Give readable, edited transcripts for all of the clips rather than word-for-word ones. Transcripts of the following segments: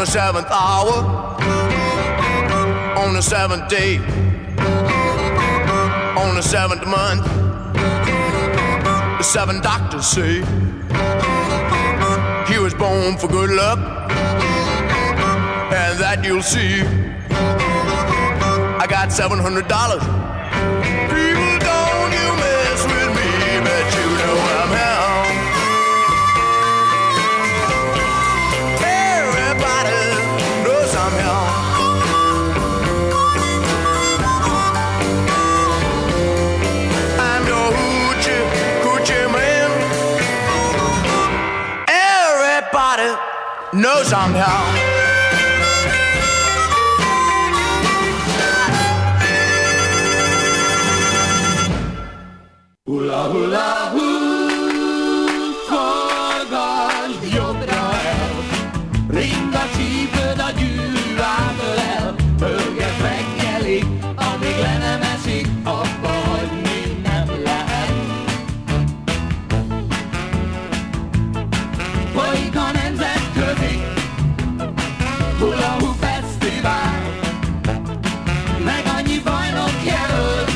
the seventh hour, on the seventh day, on the seventh month, the seven doctors say he was born for good luck, and that you'll see. I got $700. People, don't you mess with me, but you know I'm hell. Everybody knows I'm hell. I'm your hoochie, hoochie man. Everybody knows I'm hell. Hula hula hoo, forgasd jobbra el, ring a csípőd a gyűrűvától el, hölget reggelig, amíg le nem esik, abba hagyni nem lehet. Folyik a nemzetközi hula hoo fesztivál, meg annyi bajnok jelölt,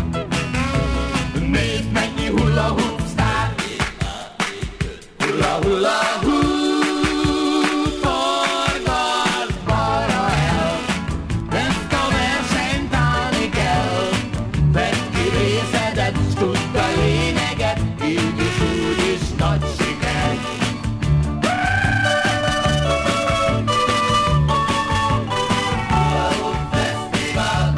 nézd mennyi hula hoop sztár. Hula hula hoop, forgasd balra el, ezt a versenyt állni kell. Vedd ki részedet, s tudd a lényeget, így is úgy is nagy siker. Hula hoop fesztivál.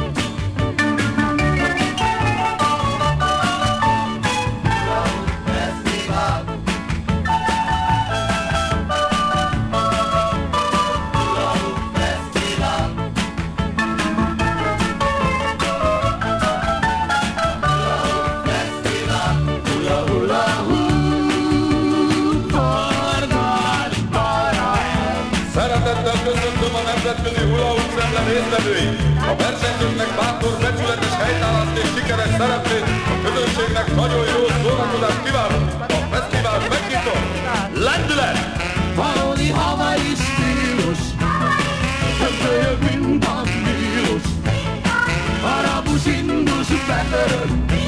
Szeretettel köszöntöm a nemzetközi hula-hoop szemle résztvevőit! A versenyzőknek bátor, becsületes helytállást és sikeres szereplést, a közönségnek nagyon jó szórakozást kívánok! A fesztivált megnyitom! Lendület! Valódi havai stílus, köpölyög, mint a Nílus, arabus, indus, betörök,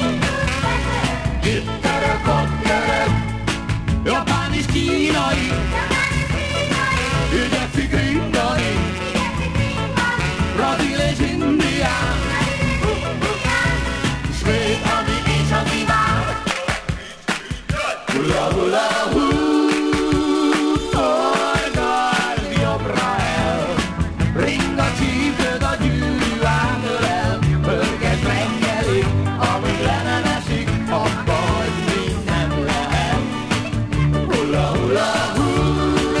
itt török, ott török, japán és kínai, igyekszik ringani, brazil és indián, svéd, ami és a diván. Hula hula hoo, forgasd jobbra el, ring a csípőd a gyűrűvától el, pörgesd reggelig, amíg le nem esik, abba hagyni nem lehet. Hula hula hoo,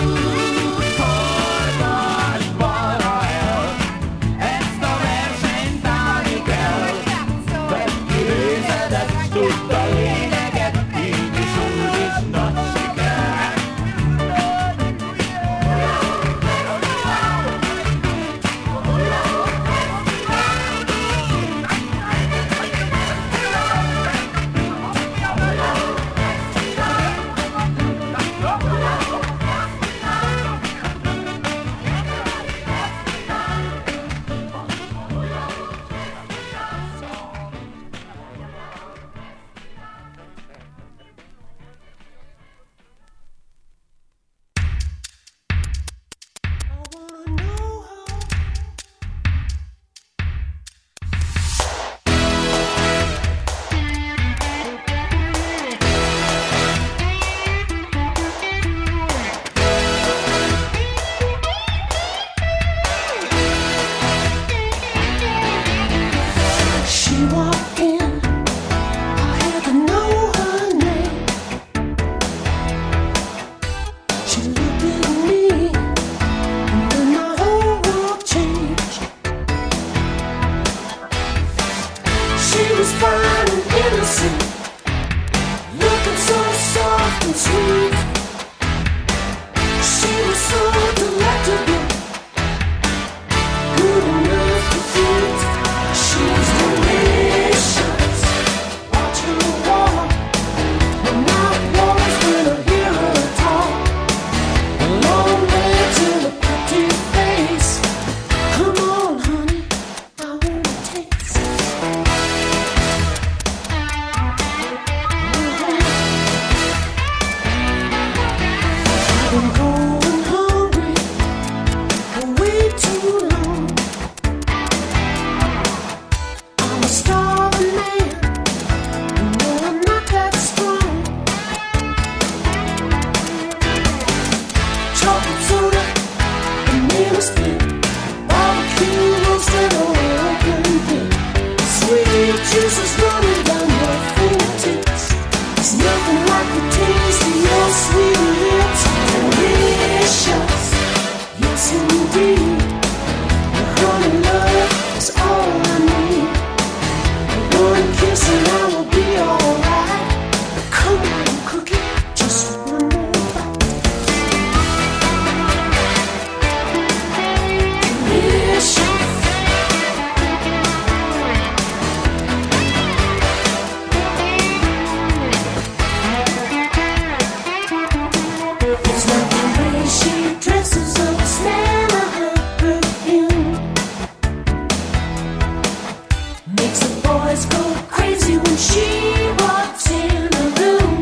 forgasd balra el, ezt a versenyt állni kell. Vedd ki részedet, s tudd a lényeget, így is úgy is nagy siker. Long way to the pretty face. boys go crazy when she walks in the room.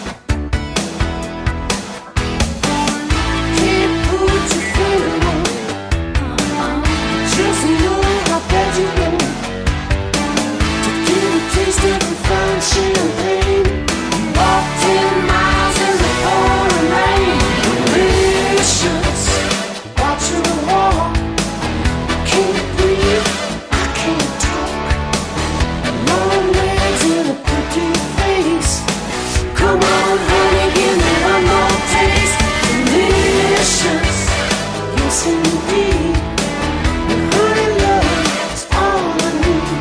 Can't put your finger on it. Just know how bad you want to get a taste of the fine champagne. Walk 10 miles in the pouring rain. Delicious, watching the walk. Can't breathe, I can't talk. Long legs and a pretty face. Come on, honey, give me one more taste. Delicious, yes indeed. And honey, love's all I need.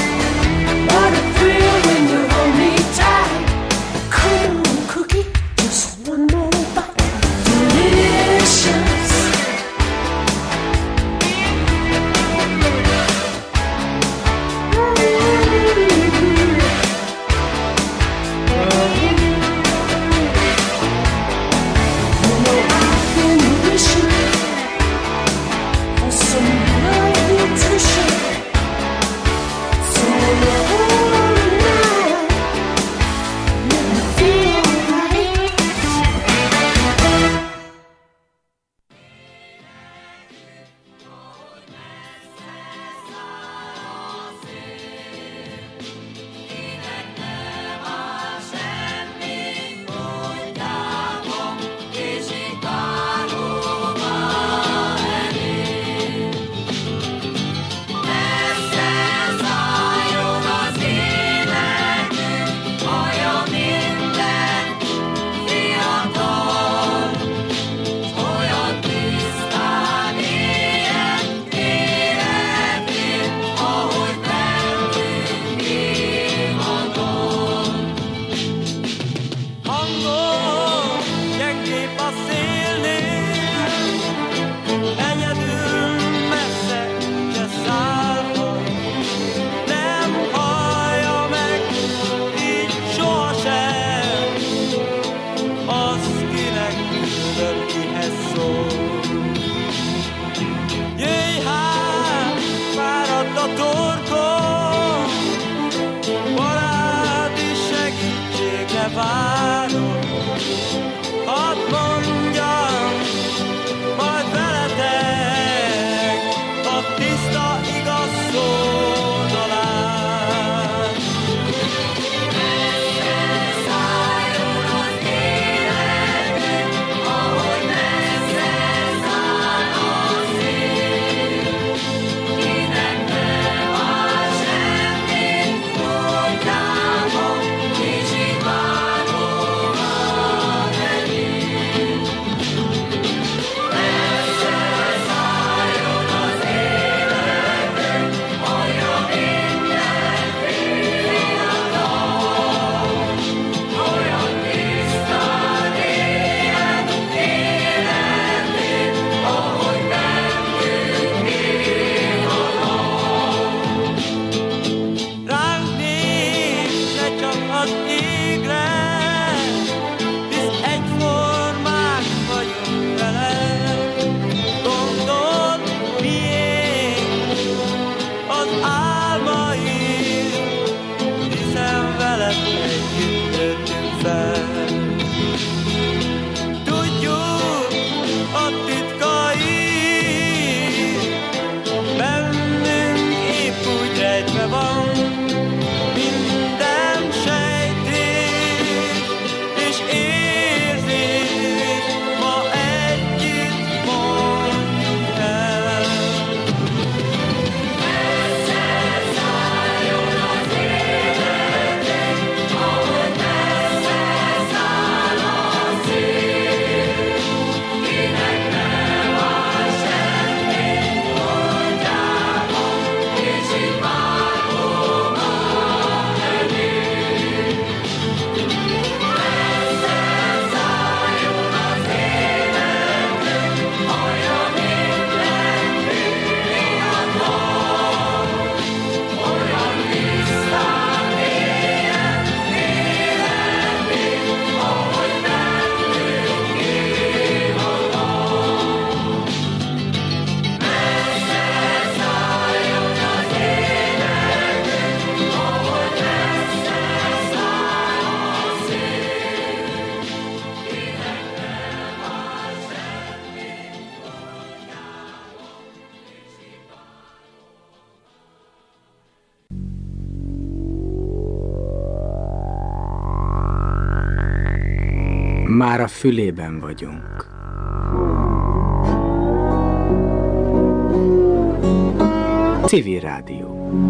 What a thrill when you hold me tight. Come on, cookie, just one more bite. Delicious. Oh Már a fülében vagyunk. Civil Rádió.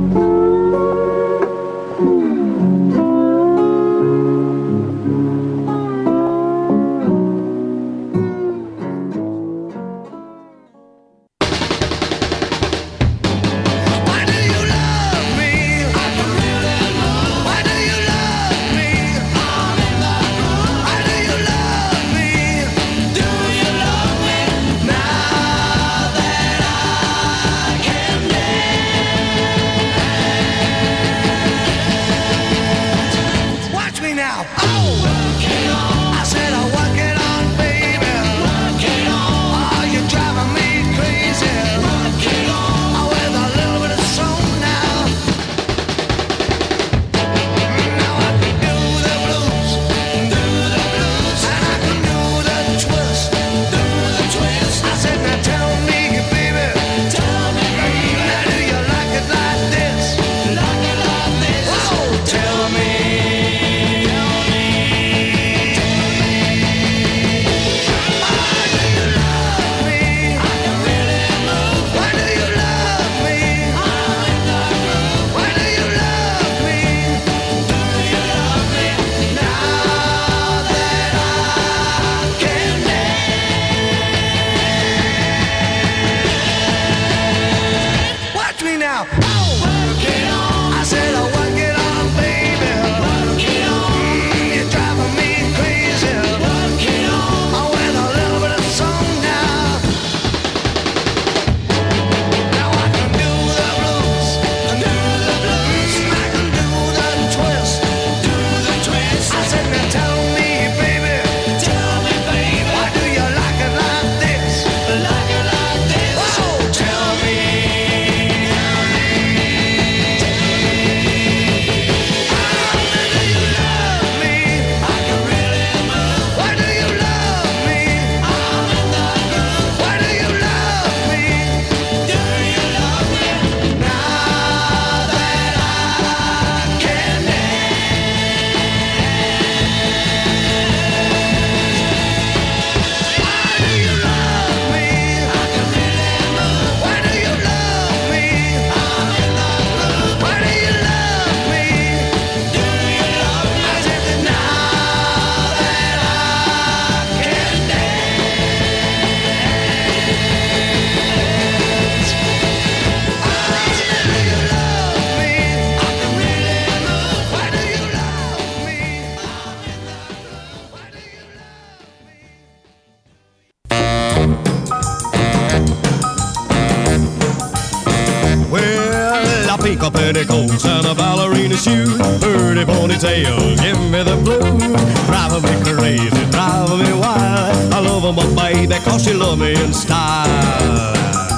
pink petticoats and a ballerina shoe. Pretty ponytail, give me the blues. Driving me crazy, driving me wild. I love my baby cause she love me in style.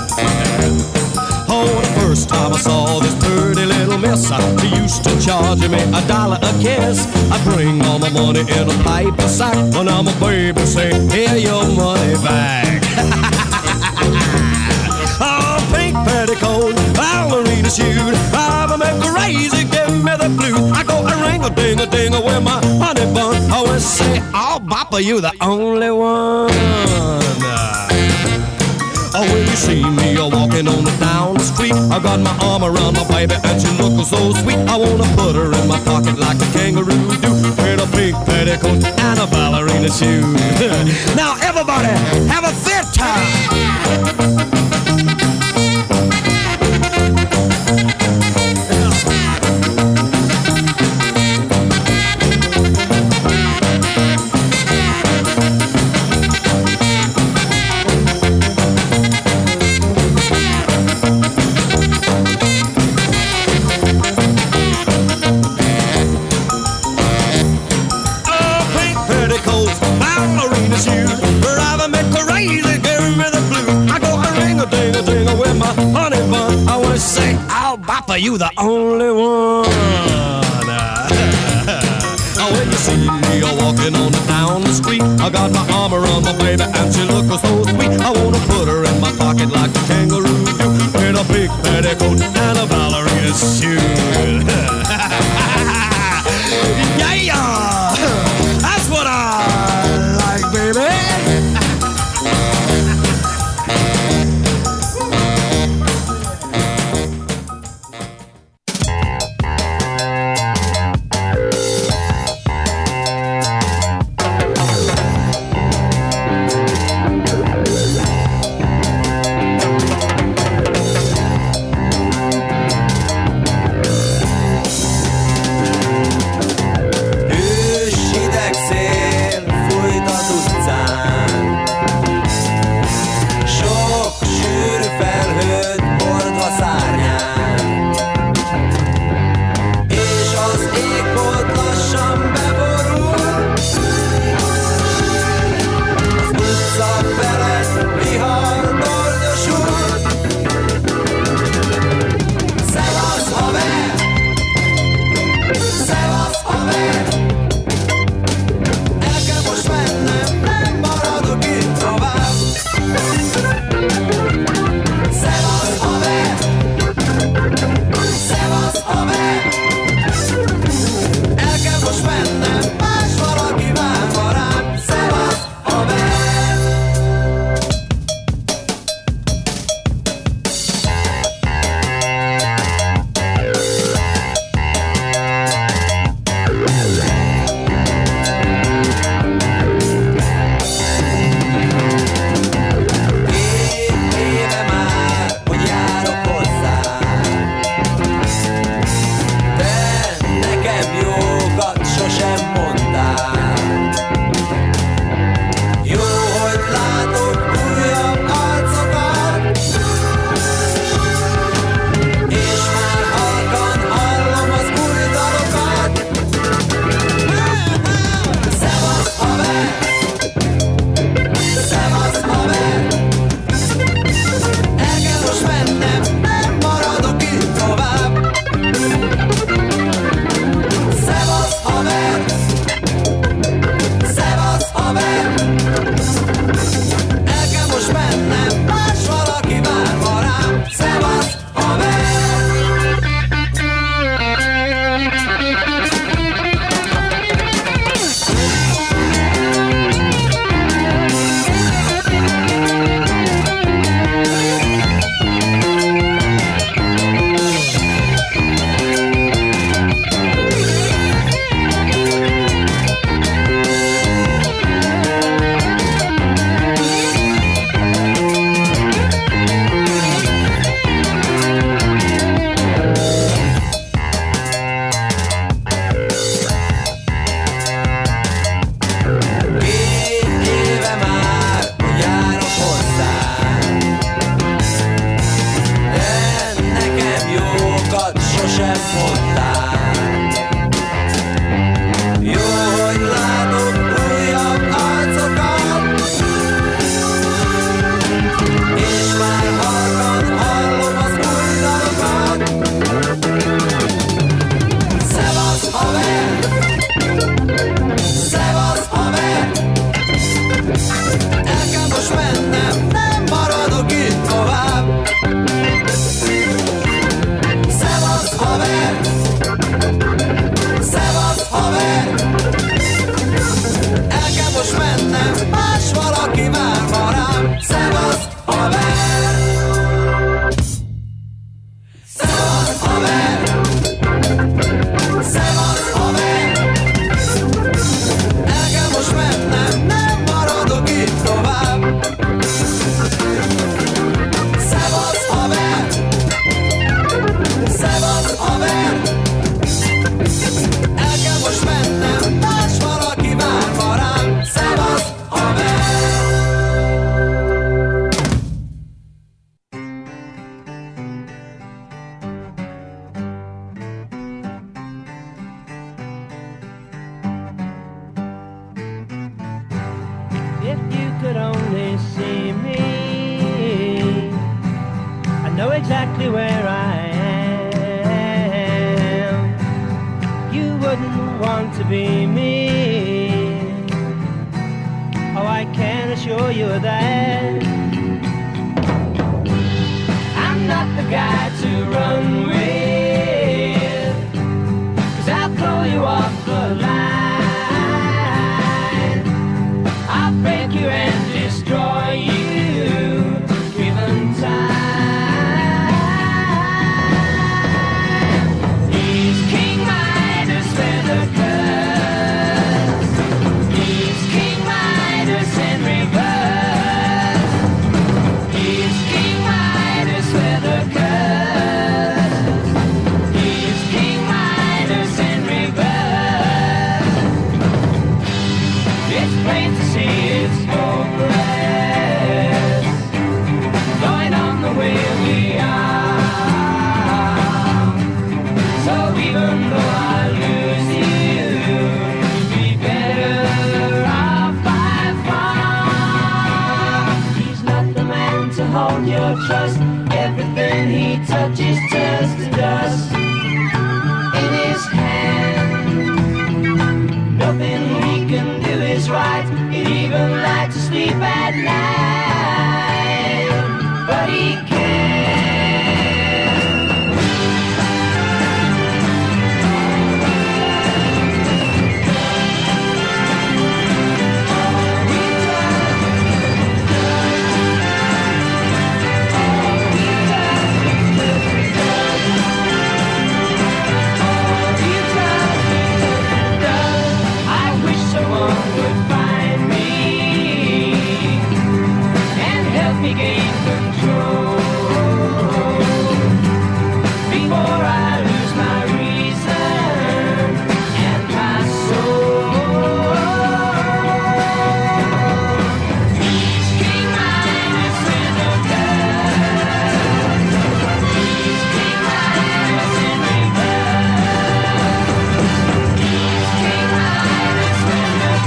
Oh, the first time I saw this pretty little miss, she used to charge me $1 a kiss. I bring all my money in a paper sack. When I'm a baby, say, here your money back. Oh, pink petticoat, ballerina shoe, driving me crazy, give me the blues. I go a ring-a-ding-a-ding with my honey bun. I always say, oh, Papa, you the only one. Oh, when you see me walking on down the street, I got my arm around my baby and she looks so sweet. I wanna put her in my pocket like a kangaroo do, with a pink petticoat and a ballerina shoe. Now everybody, have a fit time. Papa, you the only one. Oh, when you see me walking on down the street, I got my arm around my baby and she looks so sweet. I wanna put her in my pocket like a kangaroo do, with a big petticoat and a ballerina shoe. Yeah, that's what I like. want to be me. Oh, I can assure you that I'm not the guy to run with, 'cause I'll throw you off the line. I'll break you and destroy you, given time. He's King Midas with a curse. He's King Midas in reverse. He's King Midas with a curse. He's King Midas in reverse. It's plain to see it's hopeless, going on the way we are. So even though I lose you, you'd be better off by far. He's not the man to hold your trust. Everything he touches turns to dust in his hand. Nothing he can do is right. He'd even like to sleep at night, but he can't. I wish someone would find me and help me gain control before I lose my reason and my soul. He's King Midas with a curse. He's King Midas in reverse. He's King Midas with a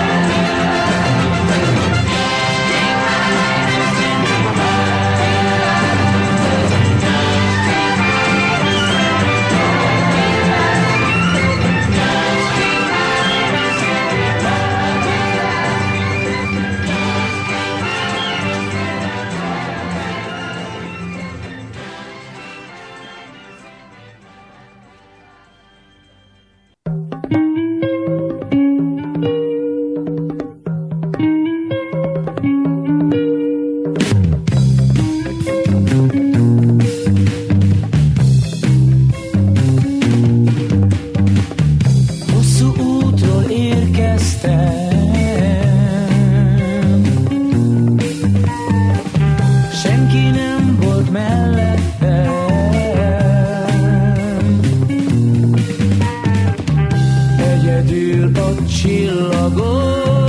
Hosszú útról érkeztem, senki nem volt mellettem. Egyedül a csillagok,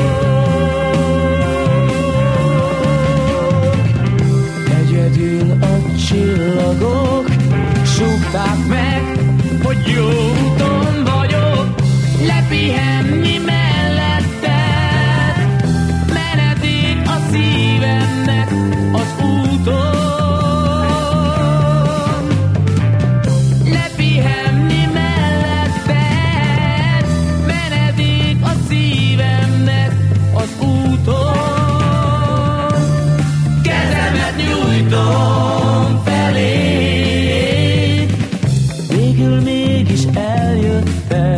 egyedül a csillagok súgták meg, hogy jó úton vagyok, lepihenni melletted, menedék a szívemnek az úton. Lepihenni melletted, menedék a szívemnek az úton. Kezemet nyújtom felé, végül mégis eljöttem.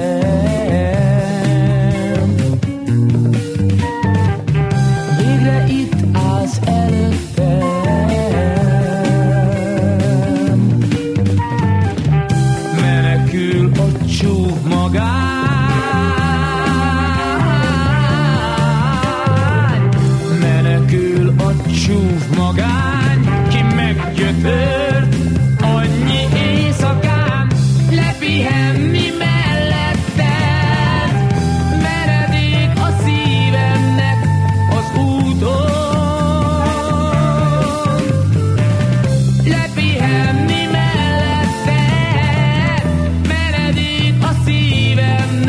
Végre itt állsz előttem. Menekül a csúf magány, menekül a csúf magány, ki meggyötört annyi éjszakán, lepihenni melletted, menedék a szívemnek az úton. Lepihenni melletted, menedék a szívemnek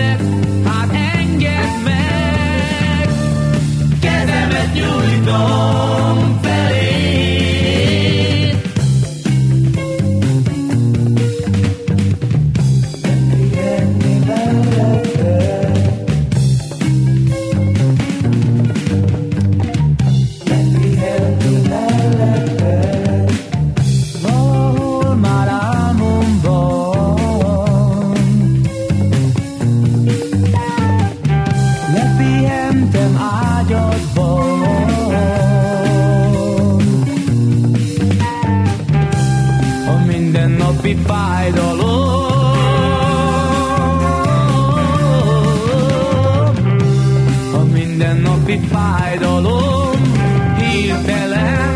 fájdalom, hirtelen